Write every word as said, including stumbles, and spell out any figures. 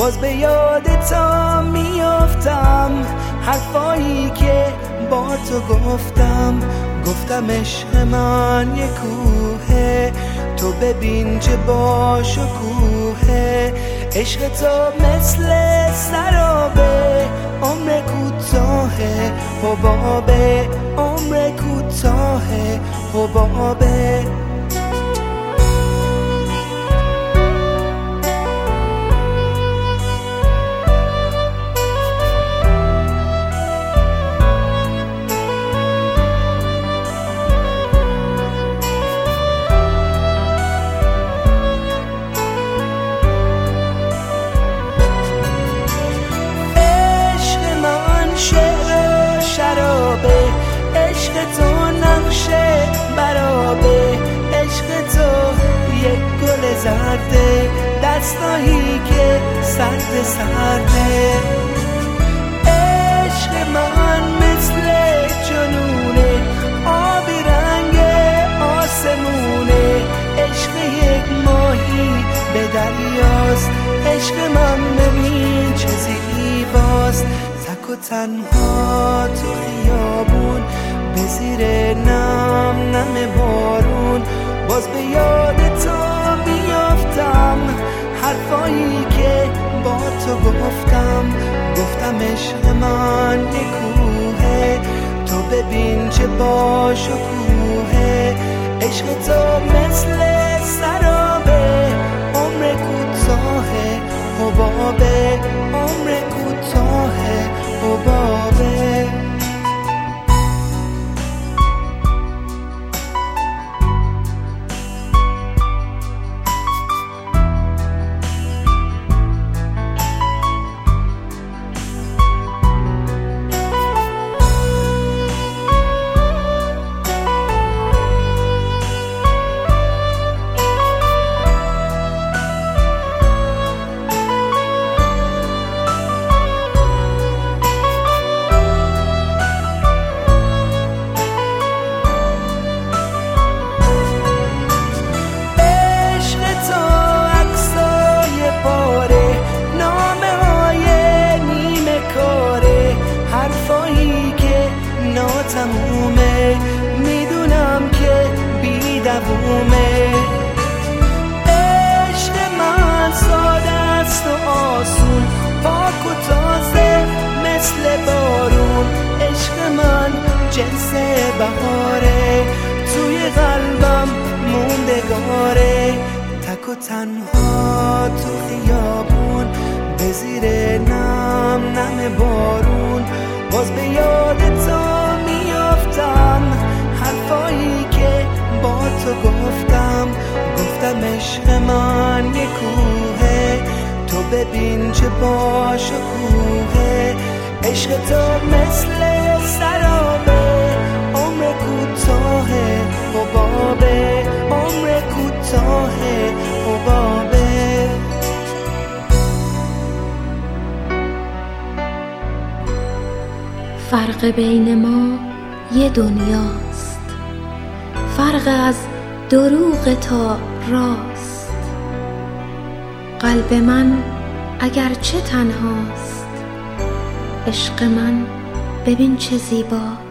باز به یاد تو میافتم، حرفایی که با تو گفتم. گفتم عشق من یه کوهه، تو ببین چه با شکوهه. عشق تو مثل سرابه، عمر کوتاهه حبابه، عمر کوتاهه حبابه. عشق تو نقشه برابه، عشق تو یک گل زرده، دستایی که سرد سرده. عشق من مثل جنونه، آبی رنگ آسمونه. عشق یک ماهی به دریاست، عشق من ببین چه زیباست. تک و تنها تو خیابون، به زیر نم نم بارون. باز به یاد تو میافتم، حرفایی که با تو گفتم. گفتم عشق من یه کوهه، تو ببین چه با شکوهه. عشق تو مثل سرابه، عمر کوتاهه حبابه، عمر کوتاهه حبابه. تمومه میدونم که بی دوومه. عشق من ساده است و آسون، پاک و تازه مثل بارون. عشق من جنس بهاره، توی قلبم موندگاره. تک و تنها تو خیابون، به زیر نم نم بارون. باز به یاد تو میافتم، حرفایی که با تو گفتم. گفتم عشق من یه کوهه، تو ببین چه با شکوهه. عشق تو مثل سرابه، عمر کوتاهه حبابه، عمر کوتاهه حبابه. فرق بین ما یه دنیاست، فرق از دروغ تا راست. قلب من اگر چه تنهاست، عشق من ببین چه زیباست.